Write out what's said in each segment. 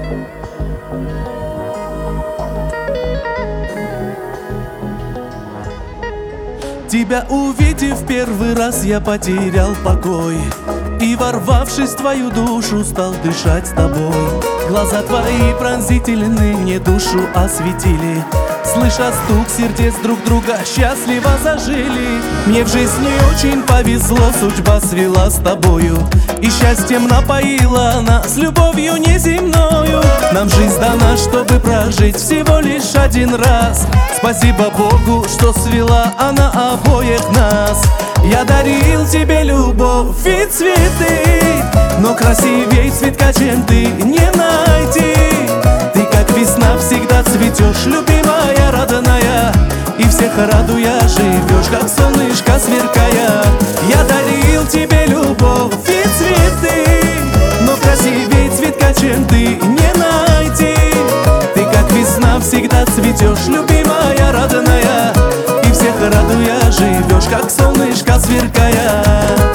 Тебя увидев первый раз, я потерял покой, и, ворвавшись в твою душу, стал дышать с тобой. Глаза твои пронзительны, мне душу осветили. Слыша стук сердец друг друга, счастливо зажили. Мне в жизни очень повезло, судьба свела с тобою, и счастьем напоила нас любовью неземною. Нам жизнь дана, чтобы прожить всего лишь один раз. Спасибо Богу, что свела она обоих нас. Я дарил тебе любовь и цветы, но красивей цветка, чем ты, не найти. Ты как весна всегда цветешь, любимая, родная, и всех радуя живешь, как солнышко сверкая. Я дарил тебе любовь и цветы, но красивей цветка, чем ты, не найти. Ты как весна всегда цветешь, любимая, родная, и всех радуя живешь, как солнышко сверкая.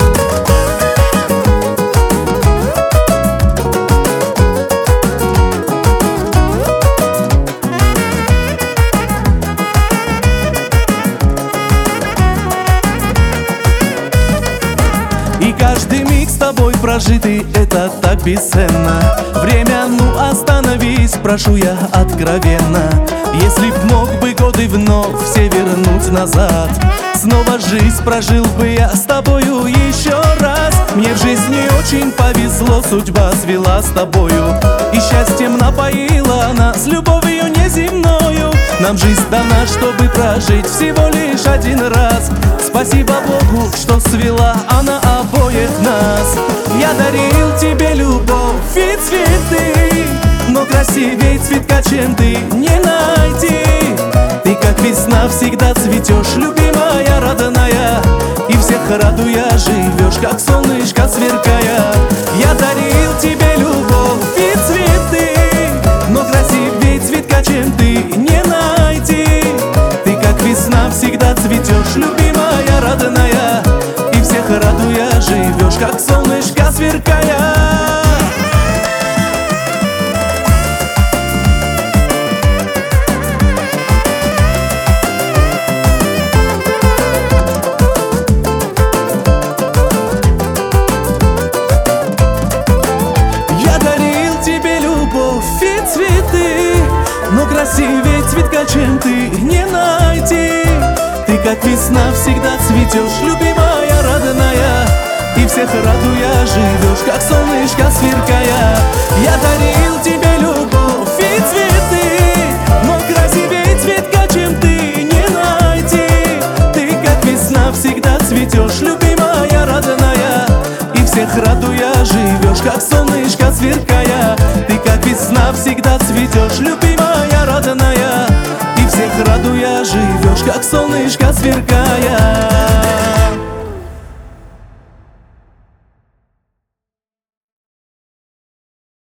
И каждый миг с тобой прожитый, это так бесценно. Время, ну остановись, прошу я откровенно. Если б мог бы годы вновь все вернуть назад, снова жизнь прожил бы я с тобою еще раз. Мне в жизни очень повезло, судьба свела с тобою, и счастьем напоила нас любовью неземною. Нам жизнь дана, чтобы прожить всего лишь один раз. Спасибо Богу, что свела она обоих нас. Я дарил тебе любовь и цветы, но красивей цветка, чем ты, не найти. Ты как весна всегда цветешь, любимая, родная, и всех радуя живешь, как солнышко сверкая. Я дарил тебе любовь и цветы, но красивей цветка, чем ты, не найти. Ты как весна всегда цветешь, любимая, родная, и всех радуя живешь, как солнышко сверкая. Но красивее цветка, чем ты, не найти. Ты как весна всегда цветешь, любимая, родная, и всех радуя живешь, как солнышко сверкая. Я дарил тебе любовь и цветы, но красивее цветка, чем ты, не найти. Ты как весна всегда цветешь, любимая, родная, и всех радуя живешь, как солнышко сверкая. Ты как весна всегда цветешь, любимая, родная, и всех радуя живешь, как солнышко сверкая.